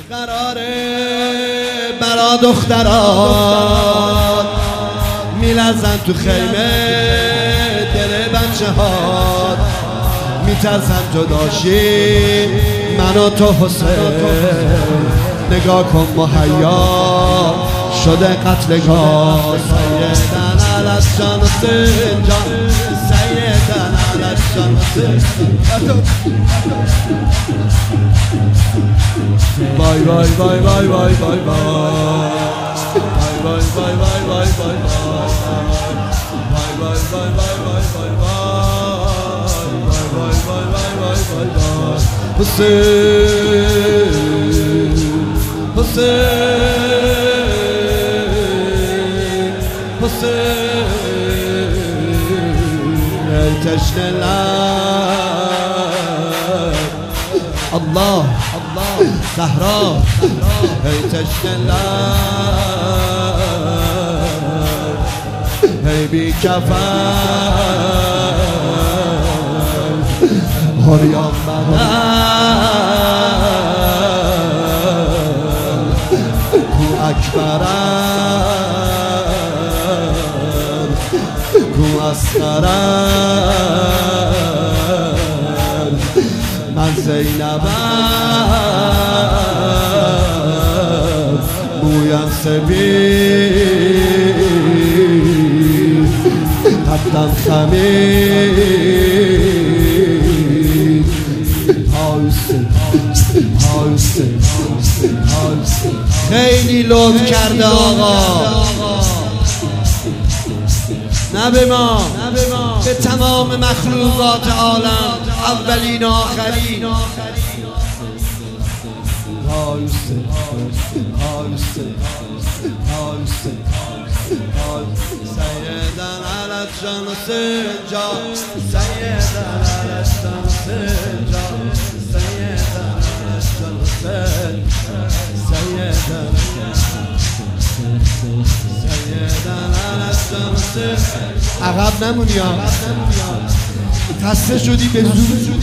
قراره برا دختران میلرزن تو خیمه دل بچه ها، میترسن جداشی من و تو حسین. نگاه کن مهیا شده قتلگاه. سیدن علشان حسین جان، سیدن علشان حسین. وای وای وای وای وای وای وای وای وای وای وای وای حسین حسین حسین ای تشنه لب الله زهرا ای تشنه لب ای بی کفن هریان بدن کو اکبرن کو اصغرن من زینبم مویم سبیل قدم خمید خیلی لطف کرده آقا، نه به ما، به تمام مخلوقات عالم، اولین و آخرین. سیدن علشان حسین جان، سیدن علشان حسین جان، سیدن علشان حسین، سیدن علشان حسین. عقب نمونی ها، خسته شدی به زود.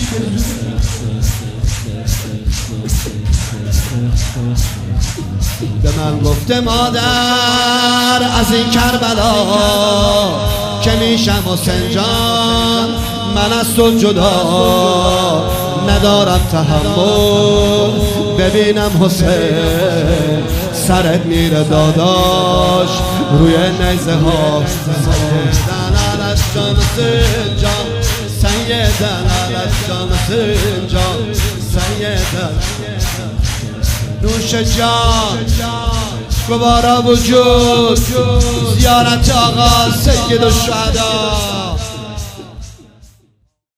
به من گفته مادر از این کربلا که میشم حسین جان، من از تو جدا ندارم تحمل ببینم حسین سرت میره داداش روی نیزه ها. سیدن علشان حسین جان، سیدن علشان حسین جان، سیدن نوش جان گوارا وجود زیارت آقا سید الشهدا.